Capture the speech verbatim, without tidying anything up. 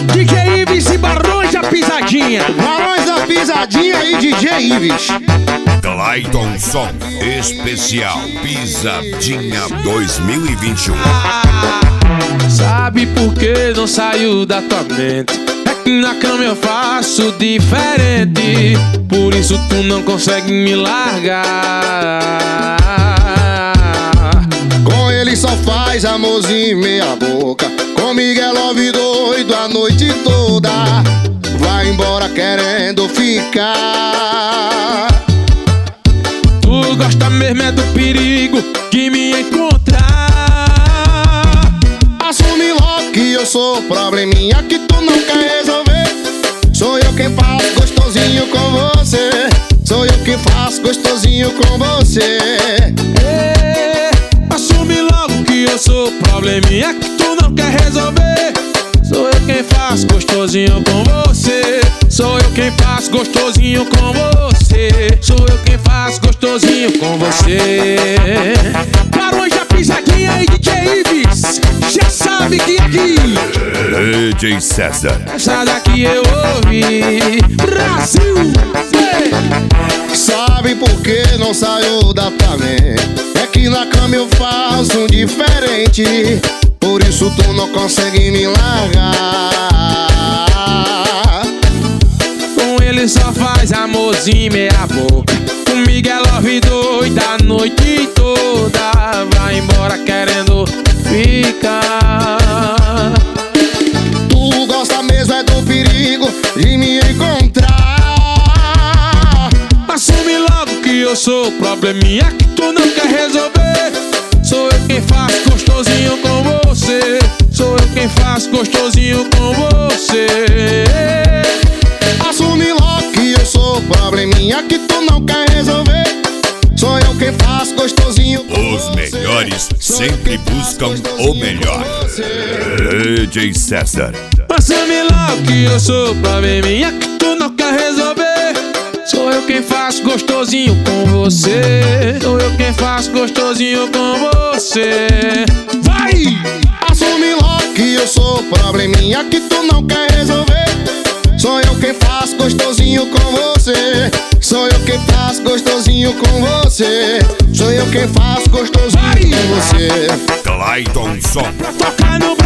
D J Ives e Barões da Pisadinha. Barões da Pisadinha e D J Ives. Clayton Som Especial Pisadinha dois mil e vinte e um. Sabe por que não saiu da tua mente? É que na cama eu faço diferente, por isso tu não consegue me largar. Com ele só faz amorzinho meia boca, comigo é love doido a noite toda. Vai embora querendo ficar. Tu gosta mesmo é do perigo de me encontrar. Assume logo que eu sou o probleminha que tu não quer resolver. Sou eu quem faço gostosinho com você. Sou eu quem faço gostosinho com você. É, assume logo que eu sou o probleminha que tu não quer resolver. Sou eu quem faço gostosinho com você. Sou eu quem faço gostosinho com você. Sou eu quem faço gostosinho com você. Barões da Pisadinha e D J Ives, já sabe que aqui D J César. Essa daqui eu ouvi. Brasil. Ei. Sabe por que não saiu da tua mente? É que na cama eu faço um diferente, por isso tu não consegue me largar. Com ele só faz amorzinho meia boca, comigo é love doida a noite toda. Vai embora querendo ficar. Tu gosta mesmo é do perigo de me encontrar. Assume logo que eu sou o probleminha que tu não quer resolver. Sou eu quem faço gostosinho com você. Sou eu quem faço gostosinho com você. Assume logo que eu sou o probleminha que tu não quer resolver. Sou eu quem faço gostosinho com Os você. melhores sempre buscam o melhor. D J César. Assume logo que eu sou o probleminha que tu não quer resolver. Sou eu quem faço gostosinho com você. Sou eu quem faço gostosinho com você. Vai! Assume logo que eu sou o probleminha que tu não quer resolver. Sou eu quem faço gostosinho com você. Sou eu quem faço gostosinho com você. Sou eu quem faço gostosinho com você. Clayton Som. Tocar no